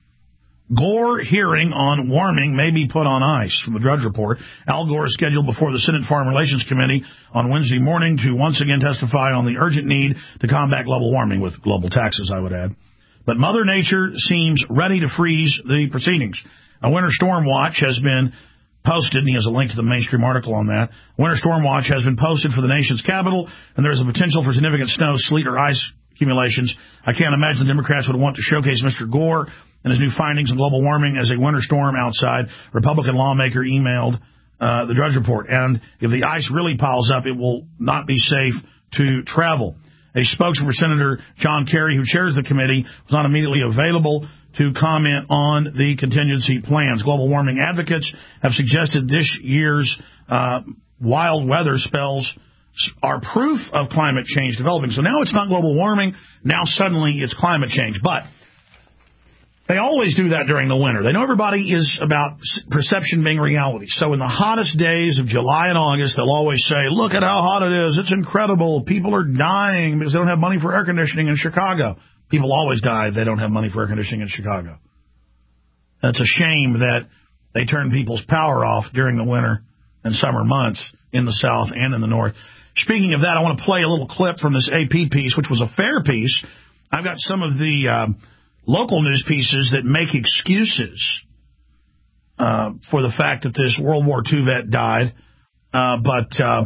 Gore hearing on warming may be put on ice from the Drudge Report. Al Gore is scheduled before the Senate Foreign Relations Committee on Wednesday morning to once again testify on the urgent need to combat global warming, with global taxes, I would add. But Mother Nature seems ready to freeze the proceedings. A winter storm watch has been posted, and he has a link to the mainstream article on that. A winter storm watch has been posted for the nation's capital, and there is a potential for significant snow, sleet, or ice accumulations. I can't imagine the Democrats would want to showcase Mister Gore and his new findings on global warming as a winter storm outside. Republican lawmaker emailed uh, the Drudge Report. And if the ice really piles up, it will not be safe to travel. A spokesman for Senator John Kerry, who chairs the committee, was not immediately available to comment on the contingency plans. Global warming advocates have suggested this year's uh, wild weather spells are proof of climate change developing. So now it's not global warming. Now suddenly it's climate change. But they always do that during the winter. They know everybody is about perception being reality. So in the hottest days of July and August, they'll always say, look at how hot it is. It's incredible. People are dying because they don't have money for air conditioning in Chicago. People always die if they don't have money for air conditioning in Chicago. It's a shame that they turn people's power off during the winter and summer months in the South and in the North. Speaking of that, I want to play a little clip from this A P piece, which was a fair piece. I've got some of the uh, local news pieces that make excuses uh, for the fact that this World War Two vet died. Uh, but uh,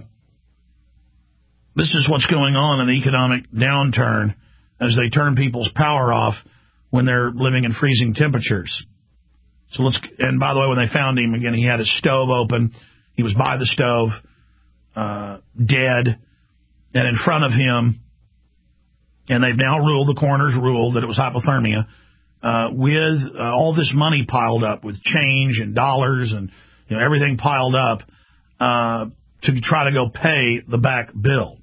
this is what's going on in the economic downturn as they turn people's power off when they're living in freezing temperatures. So let's. And by the way, when they found him, again, he had his stove open. He was by the stove, uh, dead, and in front of him. And they've now ruled, the coroner's ruled, that it was hypothermia, uh, with uh, all this money piled up, with change and dollars and you know everything piled up uh, to try to go pay the back bill.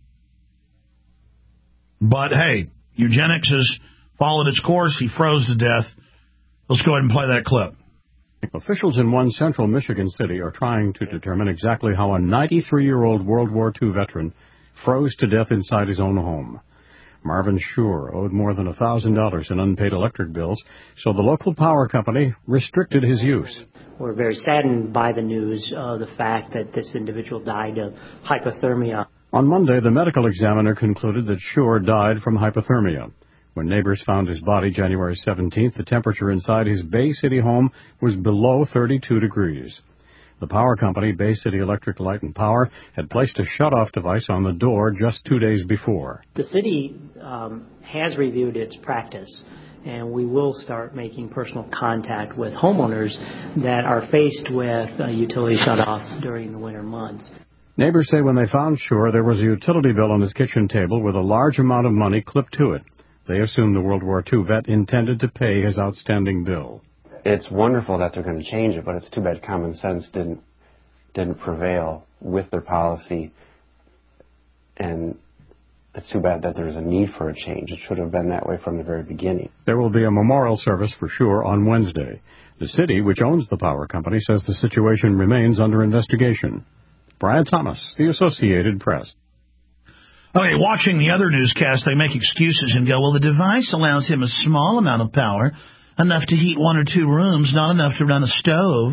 But hey, eugenics has followed its course. He froze to death. Let's go ahead and play that clip. Officials in one central Michigan city are trying to determine exactly how a ninety-three-year-old World War Two veteran froze to death inside his own home. Marvin Schur owed more than one thousand dollars in unpaid electric bills, so the local power company restricted his use. We're very saddened by the news of the fact that this individual died of hypothermia. On Monday, the medical examiner concluded that Schur died from hypothermia. When neighbors found his body January seventeenth, the temperature inside his Bay City home was below thirty-two degrees. The power company, Bay City Electric Light and Power, had placed a shut-off device on the door just two days before. The city um, has reviewed its practice, and we will start making personal contact with homeowners that are faced with a utility shut-off during the winter months. Neighbors say when they found Schur, there was a utility bill on his kitchen table with a large amount of money clipped to it. They assume the World War Two vet intended to pay his outstanding bill. It's wonderful that they're going to change it, but it's too bad common sense didn't didn't prevail with their policy, and it's too bad that there's a need for a change. It should have been that way from the very beginning. There will be a memorial service for Schur on Wednesday. The city, which owns the power company, says the situation remains under investigation. Brian Thomas, The Associated Press. Okay, watching the other newscasts, they make excuses and go, well, the device allows him a small amount of power, enough to heat one or two rooms, not enough to run a stove.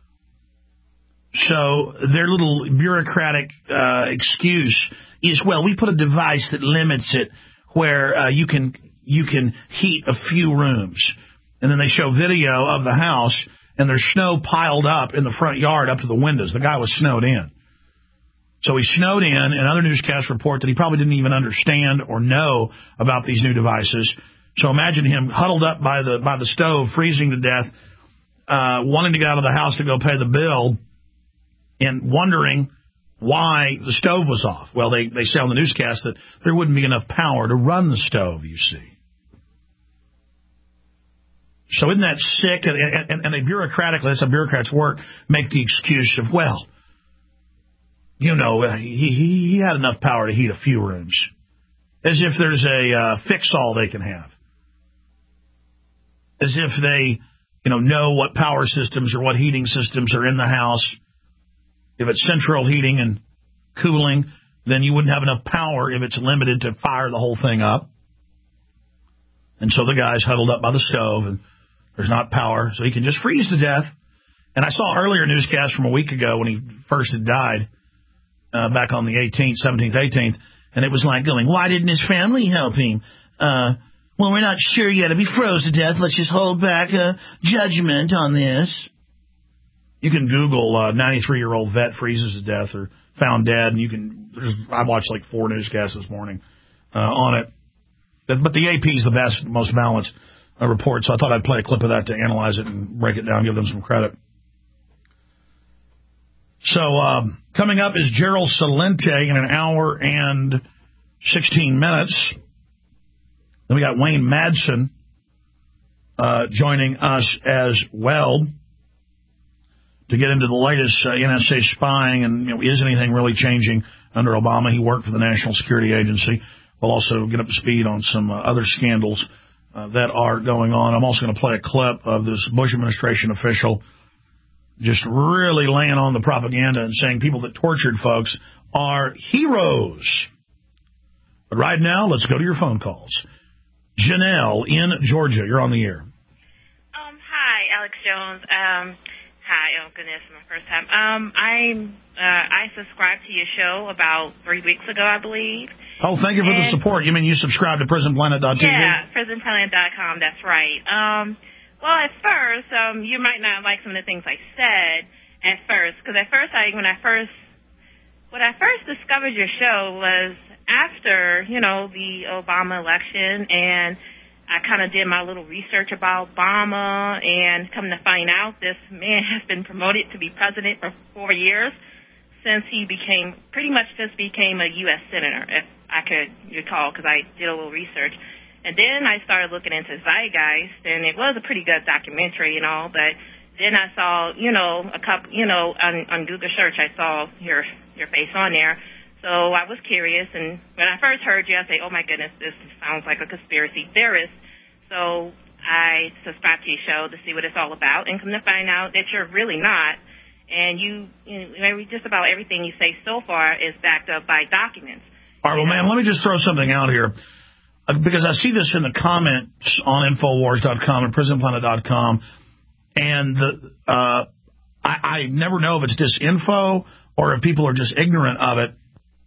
So their little bureaucratic uh, excuse is, well, we put a device that limits it where uh, you can you can heat a few rooms. And then they show video of the house, and there's snow piled up in the front yard up to the windows. The guy was snowed in. So he snowed in, and other newscasts report that he probably didn't even understand or know about these new devices. So imagine him huddled up by the by the stove, freezing to death, uh, wanting to get out of the house to go pay the bill, and wondering why the stove was off. Well, they, they say on the newscast that there wouldn't be enough power to run the stove, you see. So isn't that sick? And, and, and they bureaucratically, that's how bureaucrats work, make the excuse of, well, you know, he, he, he had enough power to heat a few rooms. As if there's a uh, fix-all they can have. As if they, you know, know what power systems or what heating systems are in the house. If it's central heating and cooling, then you wouldn't have enough power if it's limited to fire the whole thing up. And so the guy's huddled up by the stove, and there's not power, so he can just freeze to death. And I saw earlier newscast from a week ago when he first had died, uh, back on the eighteenth, seventeenth, eighteenth, and it was like going, why didn't his family help him? Uh, well, we're not sure yet if he froze to death. Let's just hold back a judgment on this. You can Google uh, ninety-three-year-old vet freezes to death or found dead, and you can. There's, I watched like four newscasts this morning uh, on it. But, but the A P is the best, most balanced uh, report, so I thought I'd play a clip of that to analyze it and break it down, give them some credit. So um, coming up is Gerald Celente in an hour and sixteen minutes. Then we got Wayne Madsen uh, joining us as well to get into the latest uh, N S A spying and, you know, is anything really changing under Obama? He worked for the National Security Agency. We'll also get up to speed on some uh, other scandals uh, that are going on. I'm also going to play a clip of this Bush administration official just really laying on the propaganda and saying people that tortured folks are heroes. But right now, let's go to your phone calls. Janelle in Georgia, you're on the air. Um, hi, Alex Jones. Um, hi, oh goodness, my first time. Um, I'm uh, I subscribed to your show about three weeks ago, I believe. Oh, thank you for and, the support. You mean you subscribe to prison planet dot t v? Yeah, prison planet dot com, that's right. Um, well, at first, um, you might not like some of the things I said at first, because at first, I when I first when I first discovered your show was after, you know, the Obama election, and I kind of did my little research about Obama, and come to find out this man has been promoted to be president for four years since he became, pretty much just became a U S senator, if I could recall, because I did a little research. And then I started looking into Zeitgeist, and it was a pretty good documentary and all, but then I saw, you know, a couple, you know, on, on Google search, I saw your your face on there. So I was curious, and when I first heard you, I say, oh my goodness, this sounds like a conspiracy theorist. So I subscribe to your show to see what it's all about, and come to find out that you're really not. And you, you know, every, just about everything you say so far is backed up by documents. All right, well, man, let me just throw something out here. Uh, because I see this in the comments on Infowars dot com and Prison Planet dot com, and the, uh, I, I never know if it's disinfo or if people are just ignorant of it.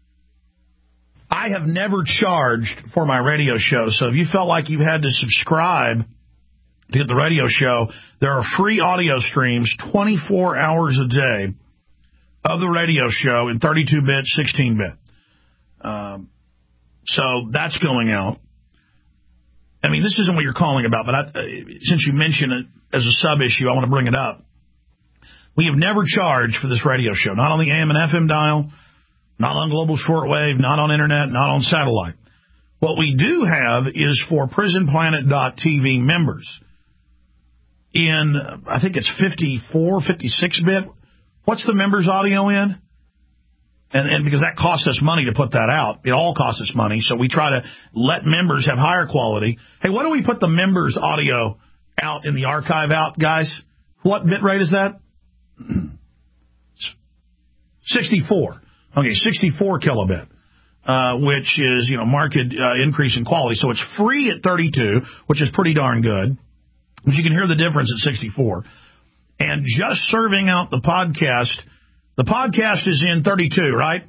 I have never charged for my radio show, so if you felt like you had to subscribe to get the radio show, there are free audio streams twenty-four hours a day of the radio show in thirty-two bit, sixteen bit. Um, so that's going out. I mean, this isn't what you're calling about, but I, uh, since you mentioned it as a sub-issue, I want to bring it up. We have never charged for this radio show, not on the A M and F M dial, not on global shortwave, not on internet, not on satellite. What we do have is for Prison Planet dot T V members. In, I think it's fifty-four, fifty-six bit. What's the members audio in? And, and because that costs us money to put that out. It all costs us money, so we try to let members have higher quality. Hey, why don't we put the members audio out in the archive out, guys? What bit rate is that? sixty-four. Okay, sixty-four kilobit, uh, which is, you know, marked uh, increase in quality. So it's free at thirty-two, which is pretty darn good. But you can hear the difference at sixty-four. And just serving out the podcast, the podcast is in thirty-two, right?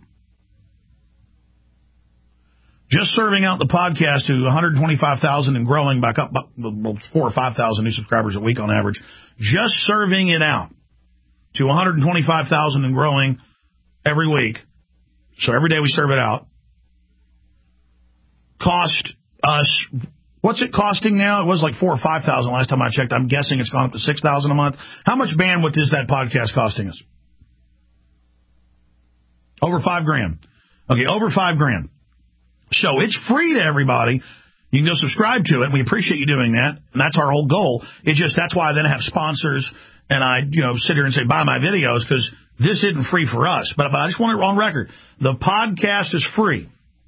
Just serving out the podcast to one hundred twenty-five thousand and growing, back up well, four or five thousand new subscribers a week on average. Just serving it out to one hundred twenty-five thousand and growing every week. So every day we serve it out. Cost us, what's it costing now? It was like four or five thousand last time I checked. I'm guessing it's gone up to six thousand a month. How much bandwidth is that podcast costing us? Over five grand. Okay, over five grand. So it's free to everybody. You can go subscribe to it, and we appreciate you doing that, and that's our whole goal. It just, that's why I then have sponsors, and I, you know, sit here and say, buy my videos, because this isn't free for us. But, but I just want it on record. The podcast is free.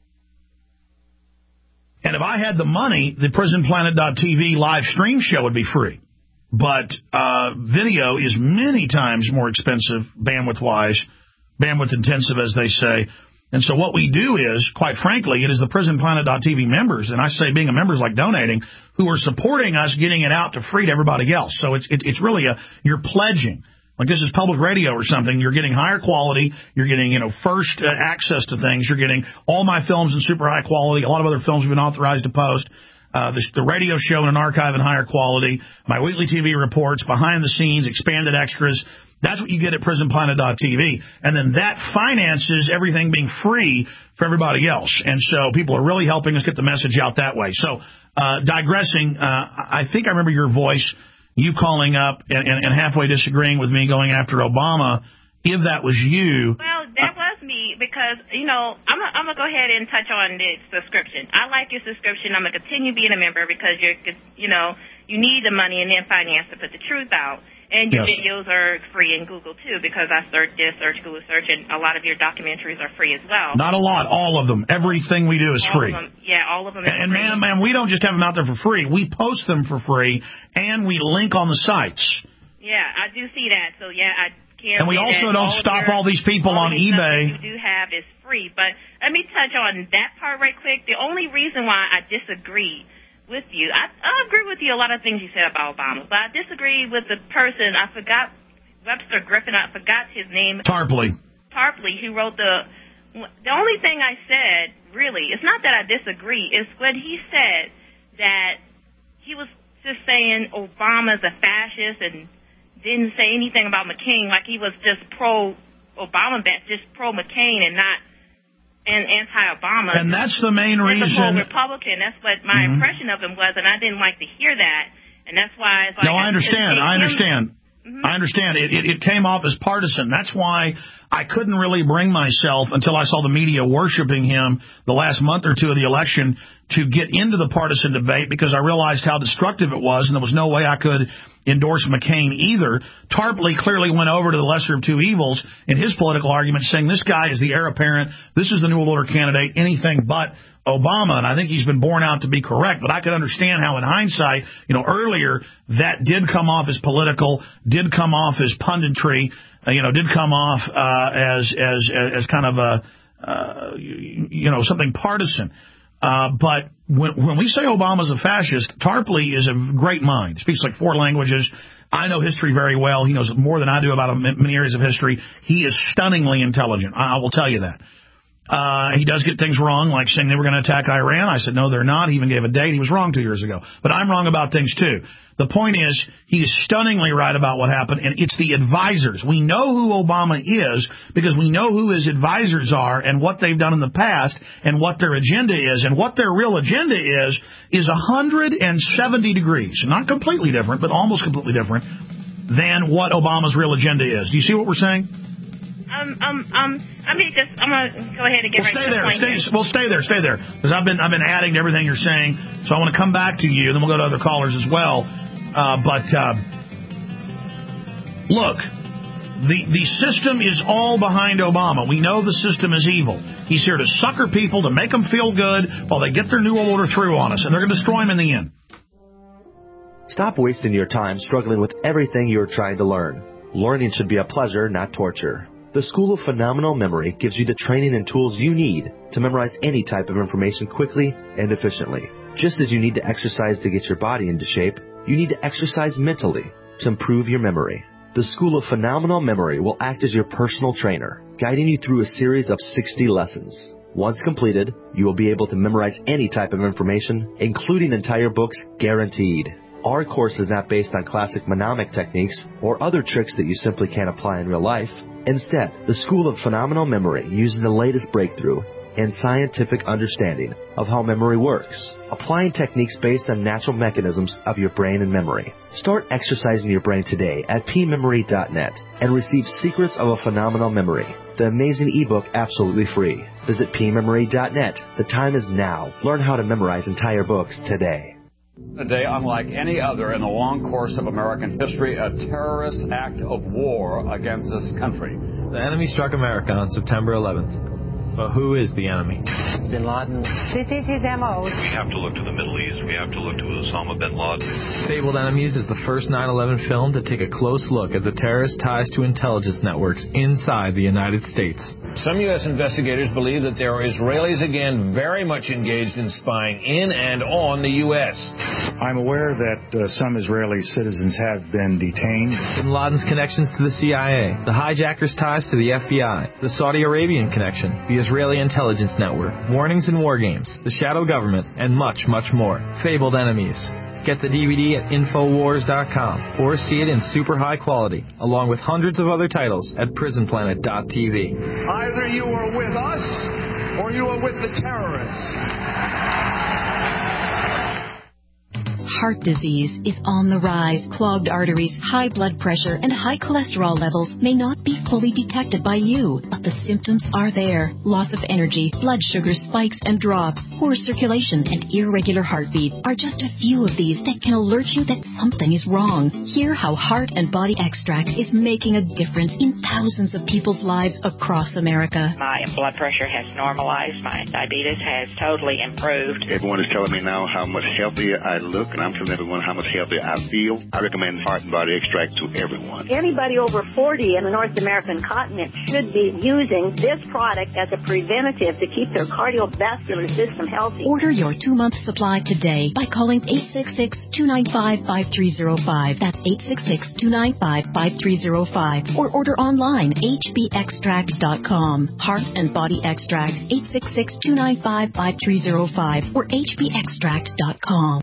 And if I had the money, the Prison Planet dot T V live stream show would be free. But uh, video is many times more expensive, bandwidth-wise, bandwidth-intensive, as they say. And so what we do is, quite frankly, it is the Prison Planet dot T V members, and I say being a member is like donating, who are supporting us getting it out to free to everybody else. So it's it, it's really a, you're pledging. Like this is public radio or something. You're getting higher quality. You're getting, you know, first uh, access to things. You're getting all my films in super high quality. A lot of other films we've been authorized to post. Uh, the, the radio show in an archive in higher quality. My weekly T V reports, behind the scenes, expanded extras. That's what you get at Prison Planet dot T V. And then that finances everything being free for everybody else. And so people are really helping us get the message out that way. So uh, digressing, uh, I think I remember your voice, you calling up and, and, and halfway disagreeing with me going after Obama. If that was you. Well, that was me because, you know, I'm going I'm to go ahead and touch on the subscription. I like your subscription. I'm going to continue being a member because, you're, you know, you need the money and then finance to put the truth out. And your yes. videos are free in Google, too, because I search this, search Google search, and a lot of your documentaries are free as well. Not a lot, all of them. Everything we do is all free. Of them, yeah, all of them And, free. man, man, we don't just have them out there for free. We post them for free, and we link on the sites. Yeah, I do see that. So, yeah, I can't. And we also don't all stop your, all these people all on these eBay. Stuff that you do have is free. But let me touch on that part right quick. The only reason why I disagree with you, I, I agree with you a lot of things you said about Obama, but I disagree with the person, I forgot, Webster Griffin, I forgot his name. Tarpley. Tarpley, who wrote the, the only thing I said, really, it's not that I disagree, it's when he said that he was just saying Obama's a fascist and didn't say anything about McCain, like he was just pro-Obama, just pro-McCain and not and anti-Obama. And that's the main reason. He's a pro-Republican. That's what my mm-hmm. impression of him was, and I didn't like to hear that. And that's why it's like... No, I understand. I understand. Mm-hmm. I understand. It, it, it came off as partisan. That's why I couldn't really bring myself until I saw the media worshiping him the last month or two of the election to get into the partisan debate because I realized how destructive it was, and there was no way I could endorse McCain either. Tarpley clearly went over to the lesser of two evils in his political argument, saying this guy is the heir apparent, this is the New World Order candidate, anything but Obama, and I think he's been borne out to be correct, but I could understand how in hindsight, you know, earlier that did come off as political, did come off as punditry, uh, you know, did come off uh, as, as, as kind of a, uh, you know, something partisan. Uh, but when, when we say Obama's a fascist, Tarpley is a great mind. He speaks like four languages. I know history very well. He knows more than I do about many areas of history. He is stunningly intelligent. I will tell you that. Uh, he does get things wrong, like saying they were going to attack Iran. I said, no, they're not. He even gave a date. He was wrong two years ago. But I'm wrong about things, too. The point is, he is stunningly right about what happened, and it's the advisors. We know who Obama is because we know who his advisors are and what they've done in the past and what their agenda is. And what their real agenda is, is one hundred seventy degrees. Not completely different, but almost completely different than what Obama's real agenda is. Do you see what we're saying? Um, um, um, I mean, just, I'm going to go ahead and get well, right stay to the there, point. stay, well, stay there, stay there. Because I've been, I've been adding to everything you're saying. So I want to come back to you, then we'll go to other callers as well. Uh, but, uh, look, the, the system is all behind Obama. We know the system is evil. He's here to sucker people, to make them feel good while they get their New World Order through on us. And they're going to destroy him in the end. Stop wasting your time struggling with everything you're trying to learn. Learning should be a pleasure, not torture. The School of Phenomenal Memory gives you the training and tools you need to memorize any type of information quickly and efficiently. Just as you need to exercise to get your body into shape, you need to exercise mentally to improve your memory. The School of Phenomenal Memory will act as your personal trainer, guiding you through a series of sixty lessons. Once completed, you will be able to memorize any type of information, including entire books, guaranteed. Our course is not based on classic mnemonic techniques or other tricks that you simply can't apply in real life. Instead, the School of Phenomenal Memory uses the latest breakthrough and scientific understanding of how memory works, applying techniques based on natural mechanisms of your brain and memory. Start exercising your brain today at p memory dot net and receive Secrets of a Phenomenal Memory, the amazing ebook absolutely free. Visit p memory dot net. The time is now. Learn how to memorize entire books today. A day unlike any other in the long course of American history, a terrorist act of war against this country. The enemy struck America on September eleventh. But who is the enemy? Bin Laden. This is his M O. We have to look to the Middle East. We have to look to Osama bin Laden. Fabled Enemies is the first nine eleven film to take a close look at the terrorist ties to intelligence networks inside the United States. Some U S investigators believe that there are Israelis again very much engaged in spying in and on the U S. I'm aware that uh, some Israeli citizens have been detained. Bin Laden's connections to the C I A, the hijackers' ties to the F B I, the Saudi Arabian connection, the Israeli intelligence network, warnings and war games, the shadow government, and much, much more. Fabled Enemies. Get the D V D at Infowars dot com or see it in super high quality, along with hundreds of other titles at Prison Planet dot T V. Either you are with us or you are with the terrorists. Heart disease is on the rise. Clogged arteries, high blood pressure, and high cholesterol levels may not be fully detected by you, but the symptoms are there. Loss of energy, blood sugar spikes and drops, poor circulation, and irregular heartbeat are just a few of these that can alert you that something is wrong. Hear how Heart and Body Extract is making a difference in thousands of people's lives across America. My blood pressure has normalized. My diabetes has totally improved. Everyone is telling me now how much healthier I look, and I'm telling everyone how much healthier I feel. I recommend Heart and Body Extract to everyone. Anybody over forty in the North American continent should be using this product as a preventative to keep their cardiovascular system healthy. Order your two-month supply today by calling eight six six, two nine five, five three zero five. That's eight six six, two nine five, five three zero five. Or order online, h b extract dot com. Heart and Body Extract, eight six six, two nine five, five three zero five or h b extract dot com.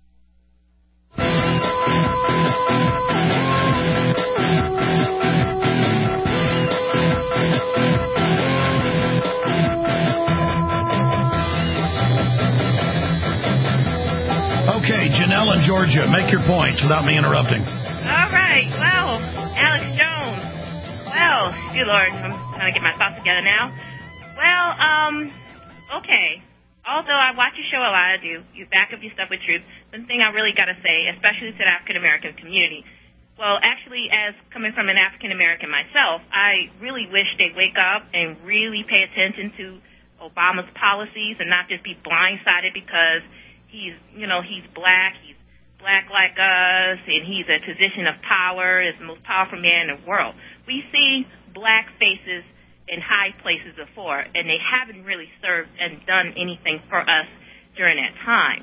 Okay, Janelle in Georgia, make your points without me interrupting. All right. Well, Alex Jones. Well, good Lord, from trying to get my thoughts together now. Well, um, okay. Although I watch your show a lot, I do. You back up your stuff with truth. The thing I really got to say, especially to the African-American community, well, actually, as coming from an African-American myself, I really wish they'd wake up and really pay attention to Obama's policies and not just be blindsided because he's, you know, he's black, he's black like us, and he's a position of power, is the most powerful man in the world. We see black faces in high places before, and they haven't really served and done anything for us during that time.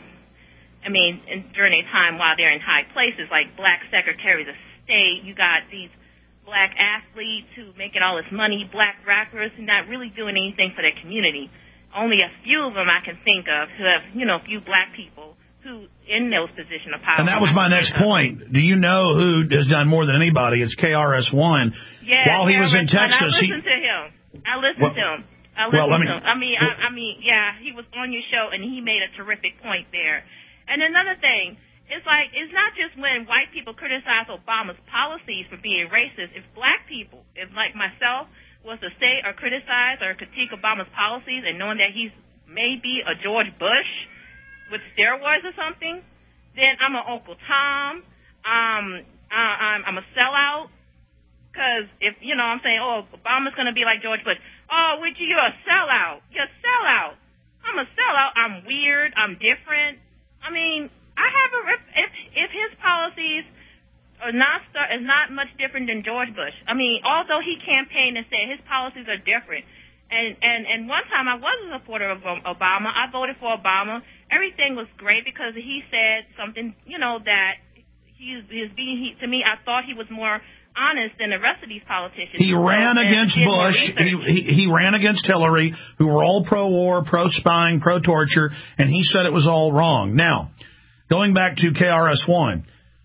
I mean, and during a time while they're in high places, like black secretaries of state, you got these black athletes who making all this money, black rappers who not really doing anything for their community. Only a few of them I can think of who have, you know, a few black people who in those positions of power. And that was my next point. Do you know who has done more than anybody? It's K R S One. Yeah, While he was in Texas, I he listened to him. I listened well, to him. I listened well, let me, to him. I mean, I, I mean, yeah, he was on your show and he made a terrific point there. And another thing. It's like, it's not just when white people criticize Obama's policies for being racist. If black people, if like myself, was to say or criticize or critique Obama's policies and knowing that he's maybe a George Bush with steroids or something, then I'm an Uncle Tom. Um, uh, I'm, I'm a sellout. Because if, you know, I'm saying, oh, Obama's going to be like George Bush. Oh, would you, you're a sellout. You're a sellout. I'm a sellout. I'm weird. I'm different. I mean, I have a if if his policies are not start, is not much different than George Bush. I mean, although he campaigned and said his policies are different, and and and one time I was a supporter of Obama. I voted for Obama. Everything was great because he said something, you know, that he is being. He, to me, I thought he was more honest than the rest of these politicians. He ran and, against and Bush. He, he he ran against Hillary, who were all pro-war, pro-spying, pro-torture, and he said it was all wrong. Now, going back to K R S One,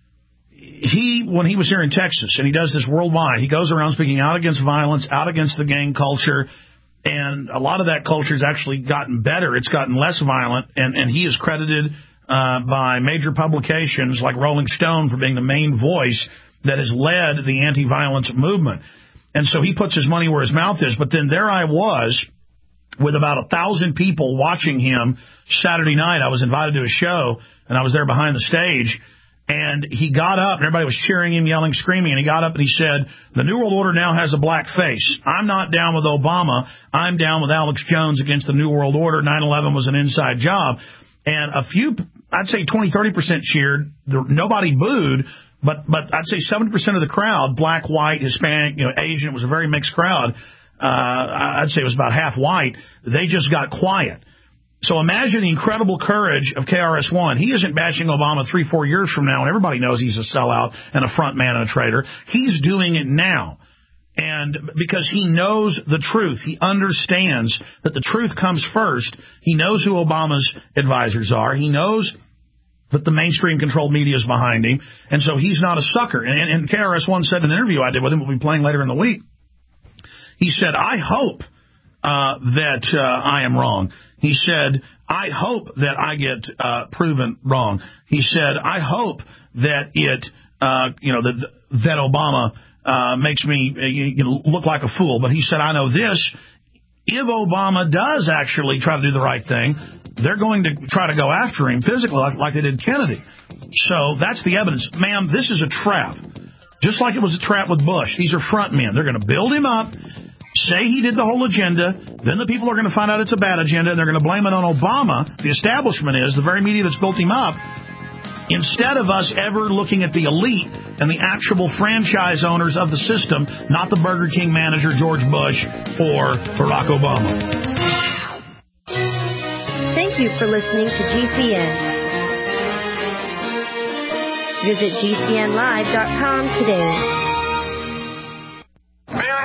he, when he was here in Texas, and he does this worldwide, he goes around speaking out against violence, out against the gang culture, and a lot of that culture has actually gotten better. It's gotten less violent, and, and he is credited uh, by major publications like Rolling Stone for being the main voice that has led the anti-violence movement. And so he puts his money where his mouth is. But then there I was with about a thousand people watching him Saturday night. I was invited to a show, and I was there behind the stage. And he got up, and everybody was cheering him, yelling, screaming. And he got up and he said, the New World Order now has a black face. I'm not down with Obama. I'm down with Alex Jones against the New World Order. nine eleven was an inside job. And a few, I'd say twenty, thirty percent cheered. Nobody booed. But but I'd say seventy percent of the crowd, black, white, Hispanic, you know, Asian, it was a very mixed crowd. Uh, I'd say it was about half white. They just got quiet. So imagine the incredible courage of K R S One. He isn't bashing Obama three, four years from now, and everybody knows he's a sellout and a front man and a traitor. He's doing it now. And because he knows the truth, he understands that the truth comes first. He knows who Obama's advisors are. He knows that the mainstream controlled media is behind him, and so he's not a sucker. And, and K R S One said in an interview I did with him, we'll be playing later in the week, he said, I hope uh, that uh, I am wrong. He said, I hope that I get uh, proven wrong. He said, I hope that it, uh, you know, that, that Obama uh, makes me you know, look like a fool. But he said, I know this, if Obama does actually try to do the right thing, they're going to try to go after him physically like, like they did Kennedy. So that's the evidence. Ma'am, this is a trap. Just like it was a trap with Bush. These are front men. They're going to build him up, say he did the whole agenda, then the people are going to find out it's a bad agenda, and they're going to blame it on Obama. The establishment is, the very media that's built him up, instead of us ever looking at the elite and the actual franchise owners of the system, not the Burger King manager George Bush or Barack Obama. Thank you for listening to G C N. Visit G C N live dot com today.